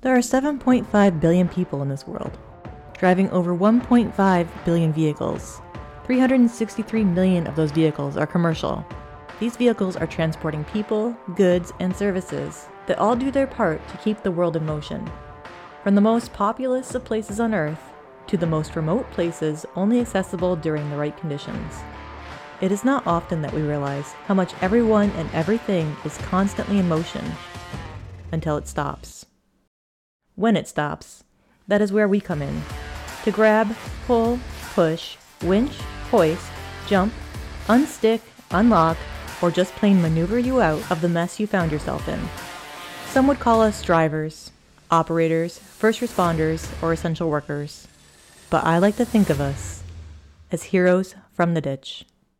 There are 7.5 billion people in this world, driving over 1.5 billion vehicles. 363 million of those vehicles are commercial. These vehicles are transporting people, goods, and services that all do their part to keep the world in motion. From the most populous of places on Earth to the most remote places only accessible during the right conditions. It is not often that we realize how much everyone and everything is constantly in motion until it stops. When it stops, that is where we come in, to grab, pull, push, winch, hoist, jump, unstick, unlock, or just plain maneuver you out of the mess you found yourself in. Some would call us drivers, operators, first responders, or essential workers, but I like to think of us as heroes from the ditch.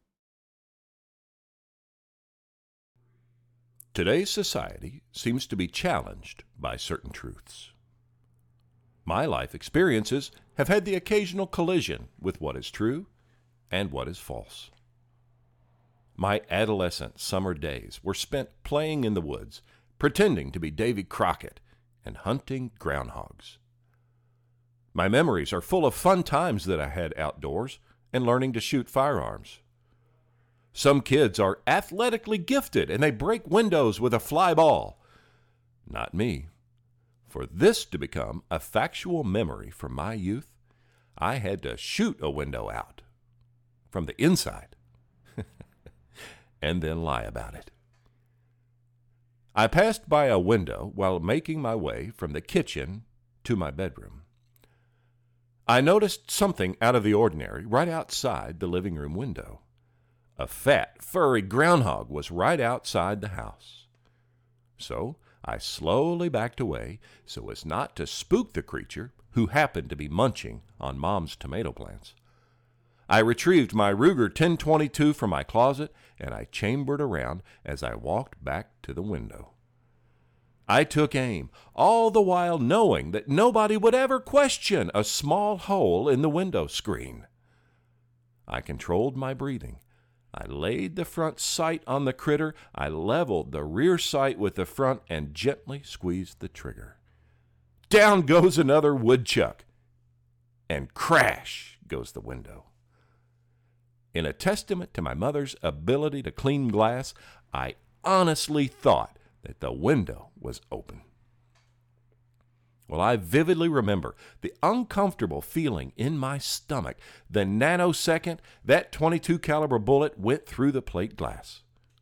Today's society seems to be challenged by certain truths. My life experiences have had the occasional collision with what is true and what is false. My adolescent summer days were spent playing in the woods, pretending to be Davy Crockett and hunting groundhogs. My memories are full of fun times that I had outdoors and learning to shoot firearms. Some kids are athletically gifted and they break windows with a fly ball. Not me. For this to become a factual memory from my youth, I had to shoot a window out from the inside and then lie about it. I passed by a window while making my way from the kitchen to my bedroom. I noticed something out of the ordinary right outside the living room window. A fat, furry groundhog was right outside the house. So I slowly backed away so as not to spook the creature who happened to be munching on Mom's tomato plants. I retrieved my Ruger 1022 from my closet and I chambered around as I walked back to the window. I took aim, all the while knowing that nobody would ever question a small hole in the window screen. I controlled my breathing. I laid the front sight on the critter, I leveled the rear sight with the front, and gently squeezed the trigger. Down goes another woodchuck, and crash goes the window. In a testament to my mother's ability to clean glass, I honestly thought that the window was open. Well, I vividly remember the uncomfortable feeling in my stomach the nanosecond that .22 caliber bullet went through the plate glass.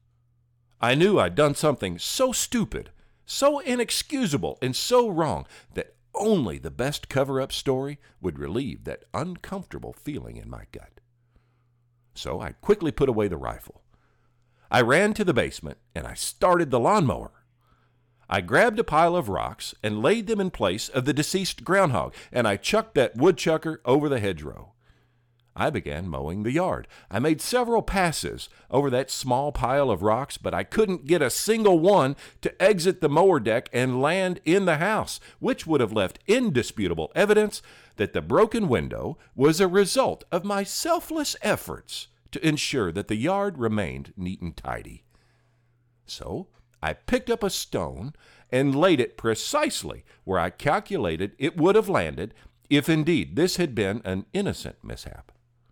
I knew I'd done something so stupid, so inexcusable, and so wrong that only the best cover-up story would relieve that uncomfortable feeling in my gut. So I quickly put away the rifle. I ran to the basement and I started the lawnmower. I grabbed a pile of rocks and laid them in place of the deceased groundhog, and I chucked that woodchucker over the hedgerow. I began mowing the yard. I made several passes over that small pile of rocks, but I couldn't get a single one to exit the mower deck and land in the house, which would have left indisputable evidence that the broken window was a result of my selfless efforts to ensure that the yard remained neat and tidy. So I picked up a stone and laid it precisely where I calculated it would have landed if indeed this had been an innocent mishap.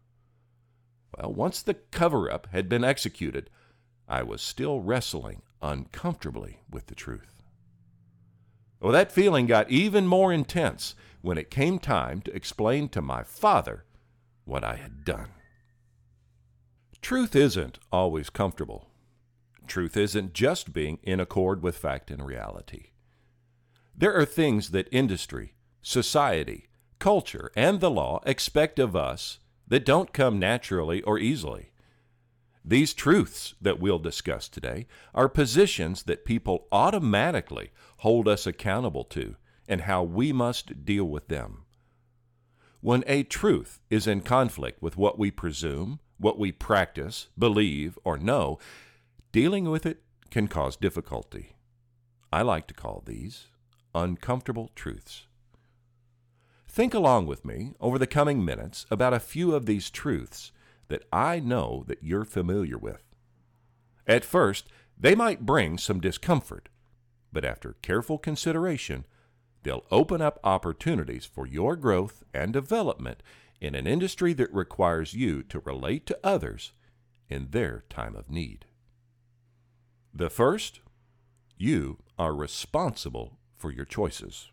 Well, once the cover-up had been executed, I was still wrestling uncomfortably with the truth. Well, that feeling got even more intense when it came time to explain to my father what I had done. Truth isn't always comfortable. Truth isn't just being in accord with fact and reality. There are things that industry, society, culture, and the law expect of us that don't come naturally or easily. These truths that we'll discuss today are positions that people automatically hold us accountable to and how we must deal with them. When a truth is in conflict with what we presume, what we practice, believe, or know, dealing with it can cause difficulty. I like to call these uncomfortable truths. Think along with me over the coming minutes about a few of these truths that I know that you're familiar with. At first, they might bring some discomfort, but after careful consideration, They'll open up opportunities for your growth and development in an industry that requires you to relate to others in their time of need. The first, you are responsible for your choices.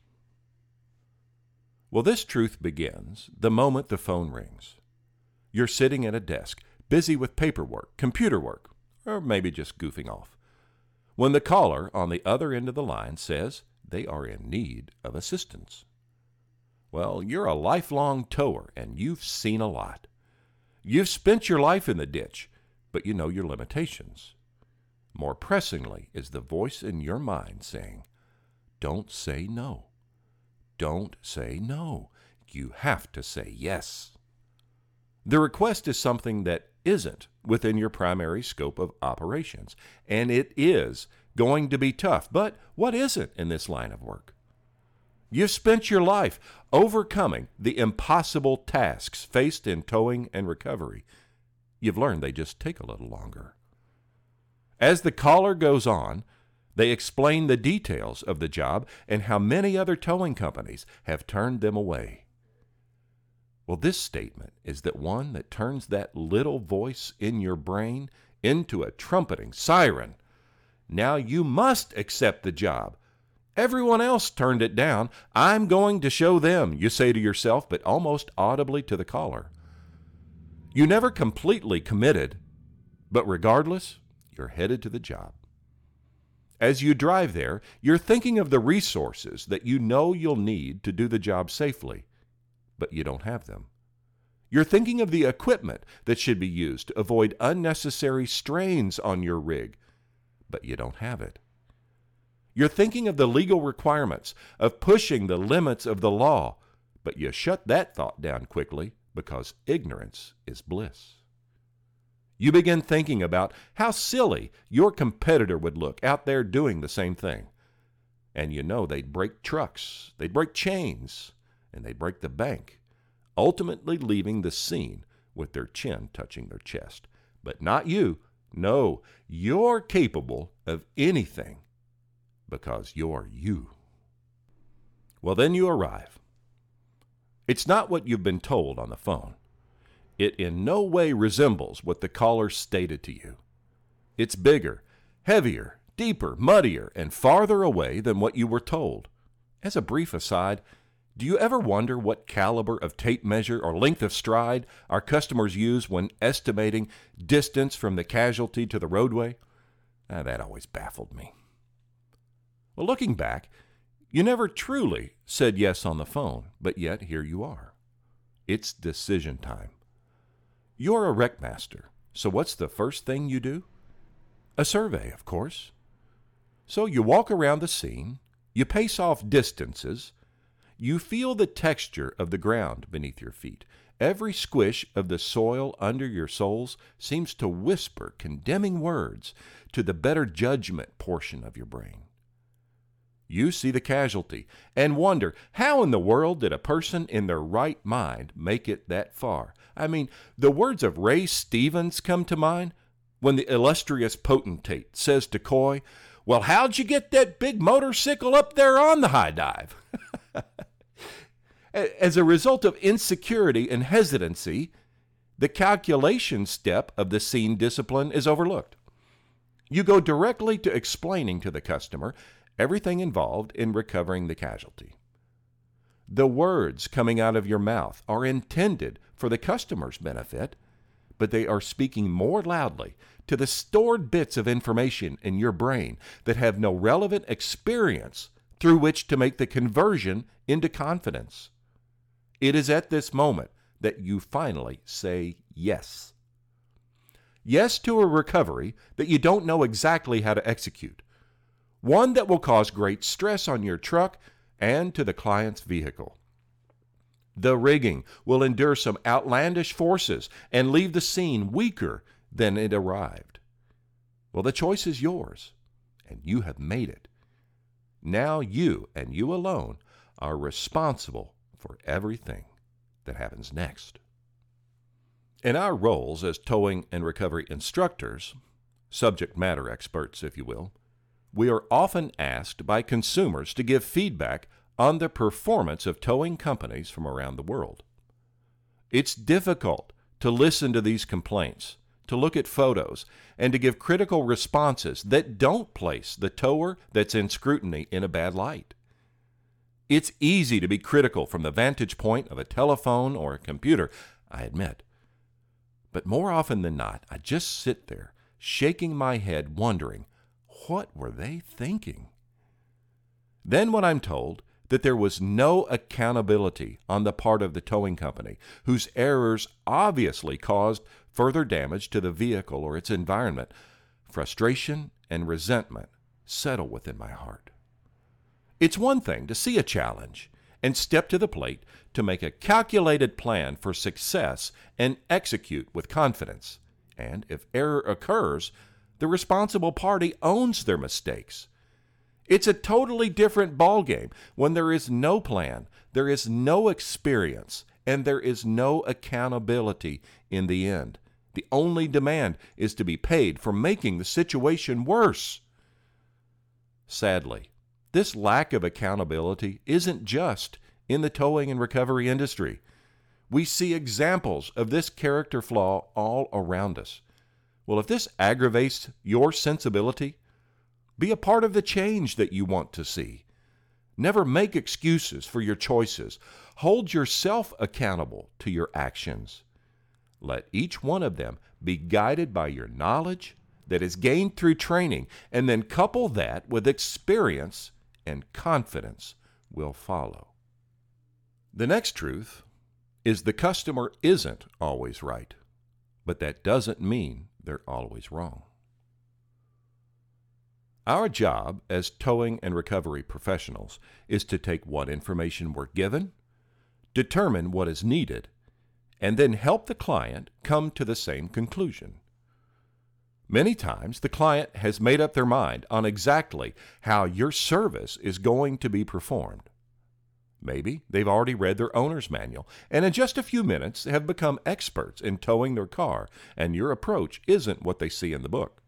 Well, this truth begins the moment the phone rings. You're sitting at a desk, busy with paperwork, computer work, or maybe just goofing off, when the caller on the other end of the line says they are in need of assistance. Well, you're a lifelong tower, and you've seen a lot. You've spent your life in the ditch, but you know your limitations. More pressingly is the voice in your mind saying, don't say no. Don't say no. You have to say yes. The request is something that isn't within your primary scope of operations, and it is going to be tough. But what isn't in this line of work? You've spent your life overcoming the impossible tasks faced in towing and recovery. You've learned they just take a little longer. As the caller goes on, they explain the details of the job and how many other towing companies have turned them away. Well, this statement is the one that turns that little voice in your brain into a trumpeting siren. Now you must accept the job. Everyone else turned it down. I'm going to show them, you say to yourself, but almost audibly to the caller. You never completely committed, but regardless, you're headed to the job. As you drive there, you're thinking of the resources that you know you'll need to do the job safely, but you don't have them. You're thinking of the equipment that should be used to avoid unnecessary strains on your rig, but you don't have it. You're thinking of the legal requirements of pushing the limits of the law, but you shut that thought down quickly because ignorance is bliss. You begin thinking about how silly your competitor would look out there doing the same thing. And you know they'd break trucks, they'd break chains, and they'd break the bank, ultimately leaving the scene with their chin touching their chest. But not you. No, you're capable of anything because you're you. Well, then you arrive. It's not what you've been told on the phone. It in no way resembles what the caller stated to you. It's bigger, heavier, deeper, muddier, and farther away than what you were told. As a brief aside, do you ever wonder what caliber of tape measure or length of stride our customers use when estimating distance from the casualty to the roadway? That always baffled me. Well, looking back, you never truly said yes on the phone, but yet here you are. It's decision time. You're a wreck master, so what's the first thing you do? A survey, of course. So you walk around the scene, you pace off distances, you feel the texture of the ground beneath your feet. Every squish of the soil under your soles seems to whisper condemning words to the better judgment portion of your brain. You see the casualty and wonder, how in the world did a person in their right mind make it that far? I mean, the words of Ray Stevens come to mind when the illustrious potentate says to Coy, "Well, how'd you get that big motorcycle up there on the high dive?" As a result of insecurity and hesitancy, the calculation step of the scene discipline is overlooked. You go directly to explaining to the customer everything involved in recovering the casualty. The words coming out of your mouth are intended for the customer's benefit, but they are speaking more loudly to the stored bits of information in your brain that have no relevant experience through which to make the conversion into confidence. It is at this moment that you finally say yes. Yes to a recovery that you don't know exactly how to execute. One that will cause great stress on your truck and to the client's vehicle. The rigging will endure some outlandish forces and leave the scene weaker than it arrived. Well, the choice is yours, and you have made it. Now you and you alone are responsible for everything that happens next. In our roles as towing and recovery instructors, subject matter experts, if you will, we are often asked by consumers to give feedback on the performance of towing companies from around the world. It's difficult to listen to these complaints, to look at photos, and to give critical responses that don't place the tower that's in scrutiny in a bad light. It's easy to be critical from the vantage point of a telephone or a computer, I admit. But more often than not, I just sit there, shaking my head, wondering, what were they thinking? Then when I'm told that there was no accountability on the part of the towing company, whose errors obviously caused further damage to the vehicle or its environment, frustration and resentment settle within my heart. It's one thing to see a challenge and step to the plate to make a calculated plan for success and execute with confidence. And if error occurs, the responsible party owns their mistakes. It's a totally different ballgame when there is no plan, there is no experience, and there is no accountability in the end. The only demand is to be paid for making the situation worse. Sadly, this lack of accountability isn't just in the towing and recovery industry. We see examples of this character flaw all around us. Well, if this aggravates your sensibility, be a part of the change that you want to see. Never make excuses for your choices. Hold yourself accountable to your actions. Let each one of them be guided by your knowledge that is gained through training, and then couple that with experience, and confidence will follow. The next truth is the customer isn't always right, but that doesn't mean they're always wrong. Our job as towing and recovery professionals is to take what information we're given, determine what is needed, and then help the client come to the same conclusion. Many times, the client has made up their mind on exactly how your service is going to be performed. Maybe they've already read their owner's manual and in just a few minutes have become experts in towing their car, and your approach isn't what they see in the book.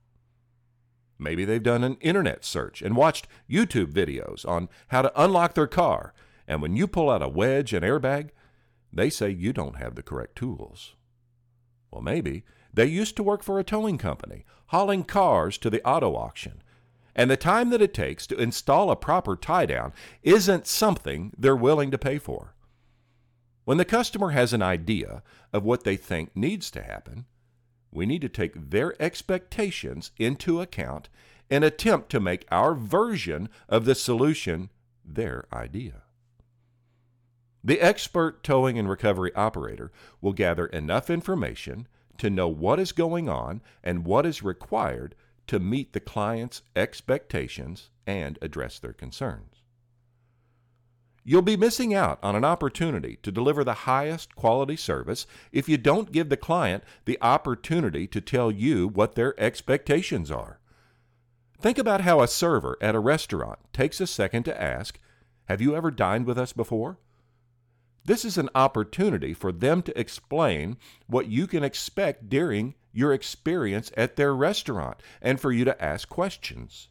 Maybe they've done an internet search and watched YouTube videos on how to unlock their car, and when you pull out a wedge and airbag, they say you don't have the correct tools. Well, maybe they used to work for a towing company, hauling cars to the auto auction, and the time that it takes to install a proper tie-down isn't something they're willing to pay for. When the customer has an idea of what they think needs to happen, we need to take their expectations into account and attempt to make our version of the solution their idea. The expert towing and recovery operator will gather enough information to know what is going on and what is required to meet the client's expectations and address their concerns. You'll be missing out on an opportunity to deliver the highest quality service if you don't give the client the opportunity to tell you what their expectations are. Think about how a server at a restaurant takes a second to ask, "Have you ever dined with us before?" This is an opportunity for them to explain what you can expect during your experience at their restaurant and for you to ask questions.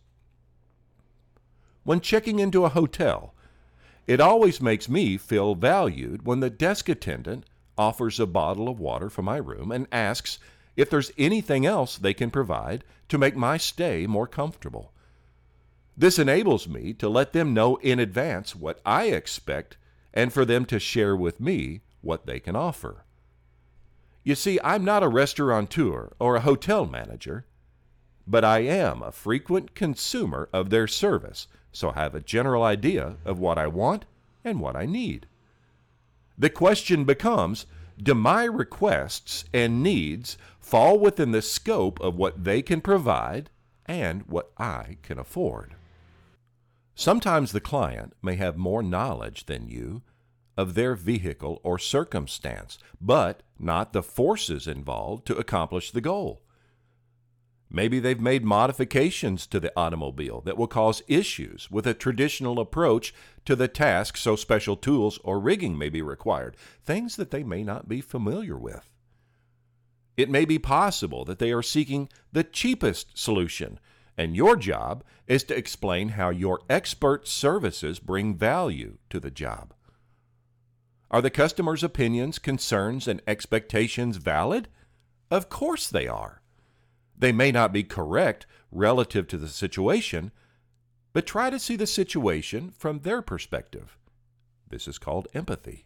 When checking into a hotel, it always makes me feel valued when the desk attendant offers a bottle of water for my room and asks if there's anything else they can provide to make my stay more comfortable. This enables me to let them know in advance what I expect and for them to share with me what they can offer. You see, I'm not a restaurateur or a hotel manager, but I am a frequent consumer of their service, so I have a general idea of what I want and what I need. The question becomes, do my requests and needs fall within the scope of what they can provide and what I can afford? Sometimes the client may have more knowledge than you of their vehicle or circumstance, but not the forces involved to accomplish the goal. Maybe they've made modifications to the automobile that will cause issues with a traditional approach to the task, so special tools or rigging may be required, things that they may not be familiar with. It may be possible that they are seeking the cheapest solution and your job is to explain how your expert services bring value to the job. Are the customer's opinions, concerns, and expectations valid? Of course they are. They may not be correct relative to the situation, but try to see the situation from their perspective. This is called empathy.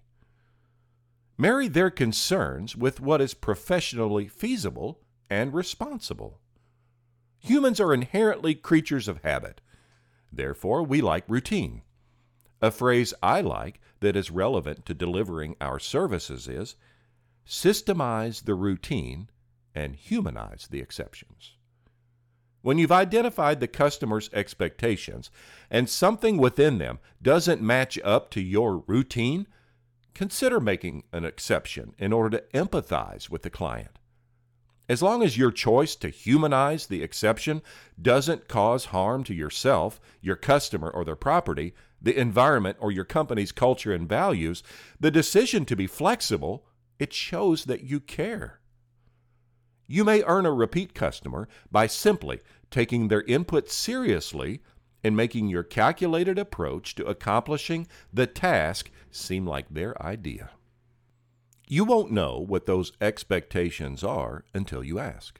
Marry their concerns with what is professionally feasible and responsible. Humans are inherently creatures of habit. Therefore, we like routine. A phrase I like that is relevant to delivering our services is, systemize the routine and humanize the exceptions. When you've identified the customer's expectations and something within them doesn't match up to your routine, consider making an exception in order to empathize with the client. As long as your choice to humanize the exception doesn't cause harm to yourself, your customer, or their property, the environment, or your company's culture and values, the decision to be flexible, it shows that you care. You may earn a repeat customer by simply taking their input seriously and making your calculated approach to accomplishing the task seem like their idea. You won't know what those expectations are until you ask.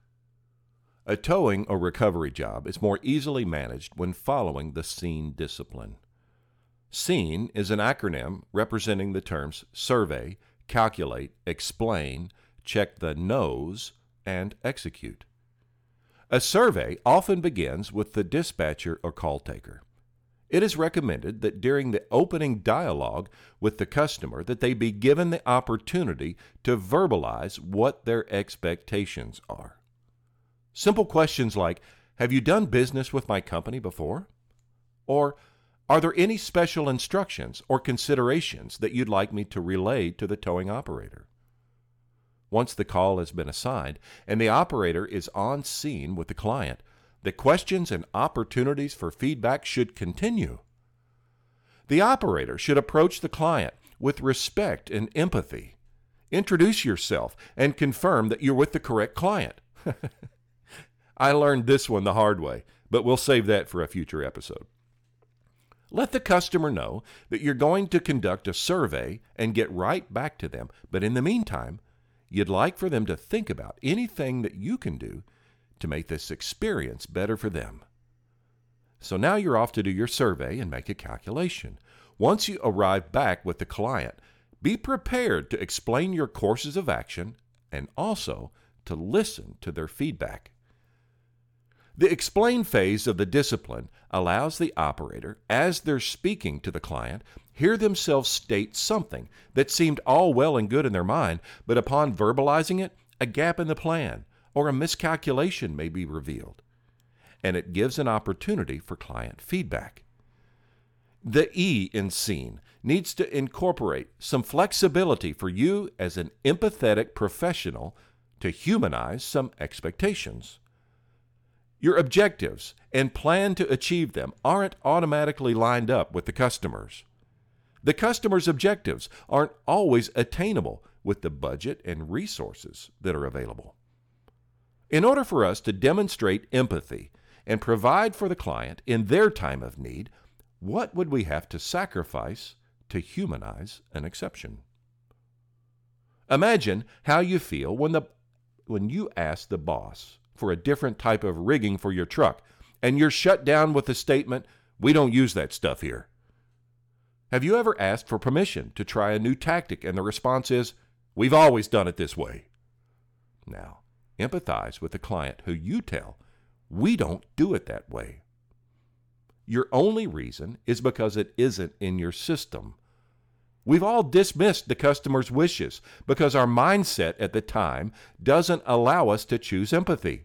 A towing or recovery job is more easily managed when following the SEEN discipline. SEEN is an acronym representing the terms survey, calculate, explain, check the no's, and execute. A survey often begins with the dispatcher or call taker. It is recommended that during the opening dialogue with the customer that they be given the opportunity to verbalize what their expectations are. Simple questions like, have you done business with my company before? Or, are there any special instructions or considerations that you'd like me to relay to the towing operator? Once the call has been assigned and the operator is on scene with the client, the questions and opportunities for feedback should continue. The operator should approach the client with respect and empathy. Introduce yourself and confirm that you're with the correct client. I learned this one the hard way, but we'll save that for a future episode. Let the customer know that you're going to conduct a survey and get right back to them, but in the meantime, you'd like for them to think about anything that you can do to make this experience better for them. So now you're off to do your survey and make a calculation. Once you arrive back with the client, be prepared to explain your courses of action and also to listen to their feedback. The explain phase of the discipline allows the operator, as they're speaking to the client, hear themselves state something that seemed all well and good in their mind, but upon verbalizing it, a gap in the plan or a miscalculation may be revealed, and it gives an opportunity for client feedback. The E in SEEN needs to incorporate some flexibility for you as an empathetic professional to humanize some expectations. Your objectives and plan to achieve them aren't automatically lined up with the customer's. The customer's objectives aren't always attainable with the budget and resources that are available. In order for us to demonstrate empathy and provide for the client in their time of need, what would we have to sacrifice to humanize an exception? Imagine how you feel when you ask the boss for a different type of rigging for your truck, and you're shut down with the statement, "We don't use that stuff here." Have you ever asked for permission to try a new tactic, and the response is, "We've always done it this way"? Now, empathize with the client who you tell, "We don't do it that way." Your only reason is because it isn't in your system. We've all dismissed the customer's wishes because our mindset at the time doesn't allow us to choose empathy.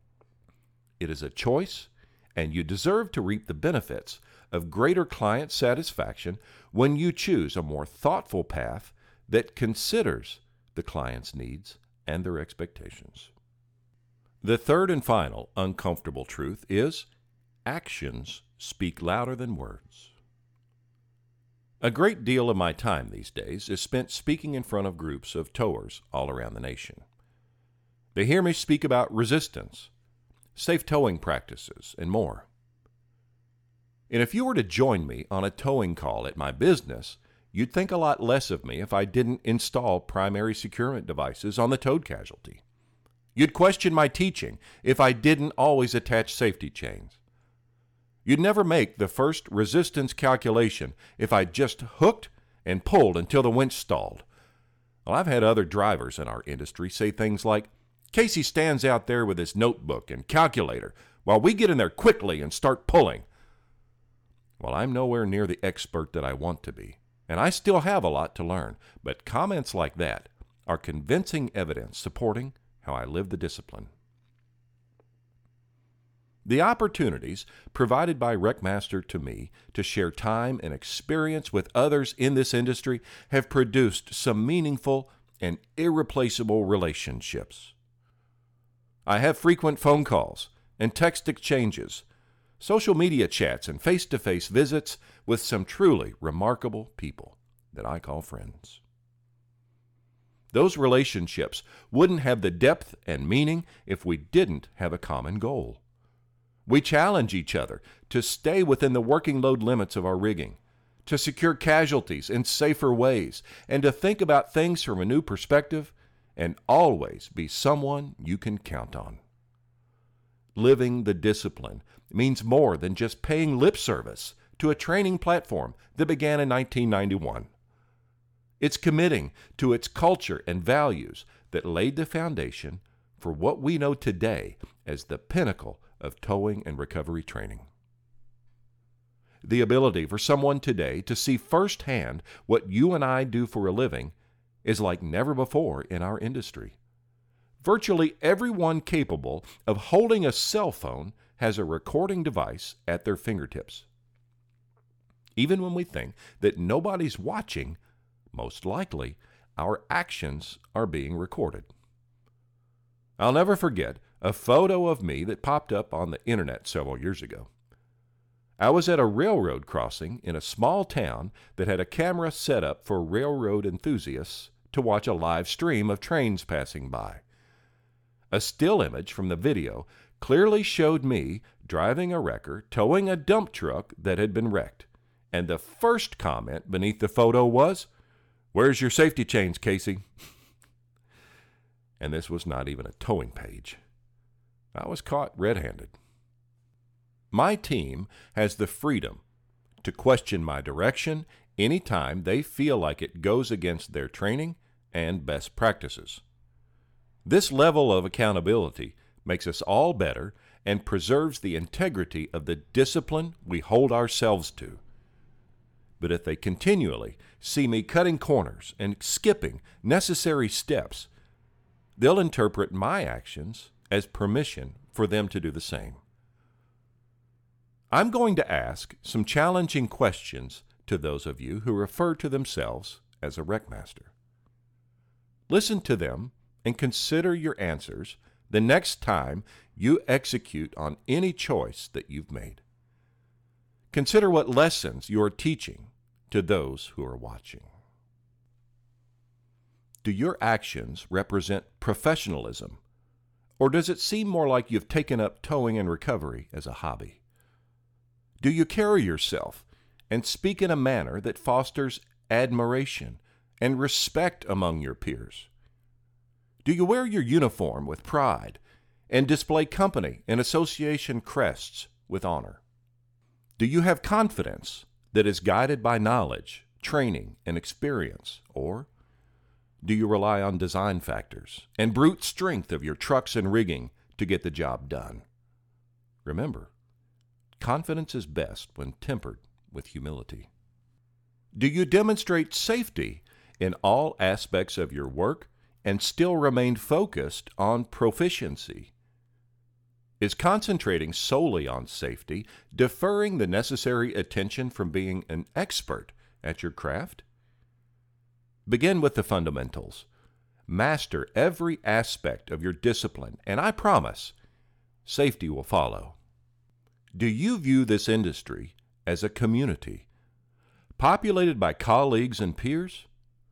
It is a choice, and you deserve to reap the benefits of greater client satisfaction when you choose a more thoughtful path that considers the client's needs and their expectations. The third and final uncomfortable truth is actions speak louder than words. A great deal of my time these days is spent speaking in front of groups of towers all around the nation. They hear me speak about resistance, safe towing practices, and more. And if you were to join me on a towing call at my business, you'd think a lot less of me if I didn't install primary securement devices on the towed casualty. You'd question my teaching if I didn't always attach safety chains. You'd never make the first resistance calculation if I just hooked and pulled until the winch stalled. Well, I've had other drivers in our industry say things like, "Casey stands out there with his notebook and calculator while we get in there quickly and start pulling." Well, I'm nowhere near the expert that I want to be, and I still have a lot to learn, but comments like that are convincing evidence supporting how I live the discipline. The opportunities provided by RecMaster to me to share time and experience with others in this industry have produced some meaningful and irreplaceable relationships. I have frequent phone calls and text exchanges, social media chats, and face-to-face visits with some truly remarkable people that I call friends. Those relationships wouldn't have the depth and meaning if we didn't have a common goal. We challenge each other to stay within the working load limits of our rigging, to secure casualties in safer ways, and to think about things from a new perspective and always be someone you can count on. Living the discipline means more than just paying lip service to a training platform that began in 1991. It's committing to its culture and values that laid the foundation for what we know today as the pinnacle of towing and recovery training. The ability for someone today to see firsthand what you and I do for a living is like never before in our industry. Virtually everyone capable of holding a cell phone has a recording device at their fingertips. Even when we think that nobody's watching, most likely our actions are being recorded. I'll never forget a photo of me that popped up on the internet several years ago. I was at a railroad crossing in a small town that had a camera set up for railroad enthusiasts to watch a live stream of trains passing by. A still image from the video clearly showed me driving a wrecker towing a dump truck that had been wrecked, and the first comment beneath the photo was, "Where's your safety chains, Casey?" And this was not even a towing page. I was caught red-handed. My team has the freedom to question my direction anytime they feel like it goes against their training and best practices. This level of accountability makes us all better and preserves the integrity of the discipline we hold ourselves to. But if they continually see me cutting corners and skipping necessary steps, they'll interpret my actions as permission for them to do the same. I'm going to ask some challenging questions to those of you who refer to themselves as a RecMaster. Listen to them and consider your answers the next time you execute on any choice that you've made. Consider what lessons you are teaching to those who are watching. Do your actions represent professionalism, or does it seem more like you've taken up towing and recovery as a hobby? Do you carry yourself and speak in a manner that fosters admiration and respect among your peers? Do you wear your uniform with pride and display company and association crests with honor? Do you have confidence that is guided by knowledge, training, and experience, or do you rely on design factors and brute strength of your trucks and rigging to get the job done? Remember, confidence is best when tempered with humility. Do you demonstrate safety in all aspects of your work and still remain focused on proficiency? Is concentrating solely on safety deferring the necessary attention from being an expert at your craft? Begin with the fundamentals. Master every aspect of your discipline, and I promise, safety will follow. Do you view this industry as a community, populated by colleagues and peers?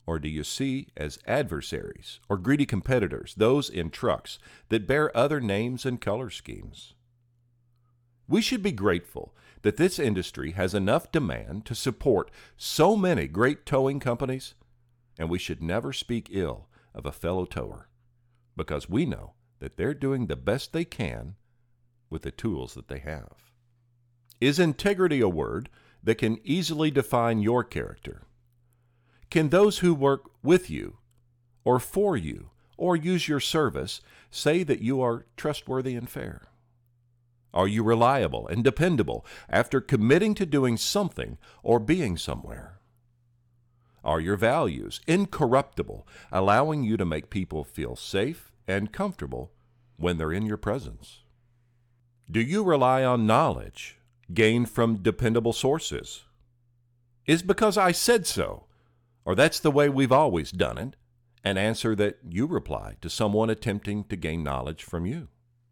Or do you see as adversaries or greedy competitors those in trucks that bear other names and color schemes? We should be grateful that this industry has enough demand to support so many great towing companies, and we should never speak ill of a fellow tower, because we know that they're doing the best they can with the tools that they have. Is integrity a word that can easily define your character? Can those who work with you or for you or use your service say that you are trustworthy and fair? Are you reliable and dependable after committing to doing something or being somewhere? Are your values incorruptible, allowing you to make people feel safe and comfortable when they're in your presence? Do you rely on knowledge gained from dependable sources? Is because I said so, or that's the way we've always done it, an answer that you reply to someone attempting to gain knowledge from you?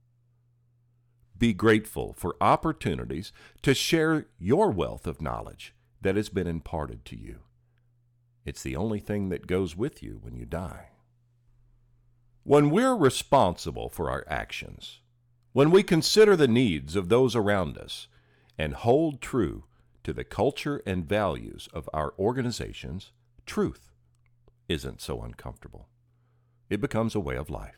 Be grateful for opportunities to share your wealth of knowledge that has been imparted to you. It's the only thing that goes with you when you die. When we're responsible for our actions, when we consider the needs of those around us and hold true to the culture and values of our organizations, truth isn't so uncomfortable. It becomes a way of life.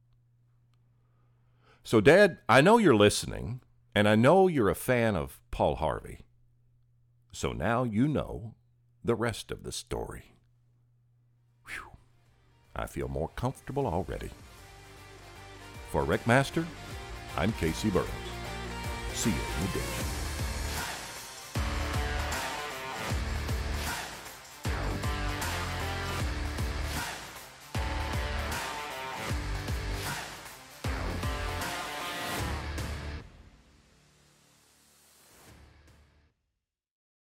So, Dad, I know you're listening, and I know you're a fan of Paul Harvey. So now you know the rest of the story. Whew. I feel more comfortable already. For Wreckmaster, I'm Casey Burrows. See you in the ditch.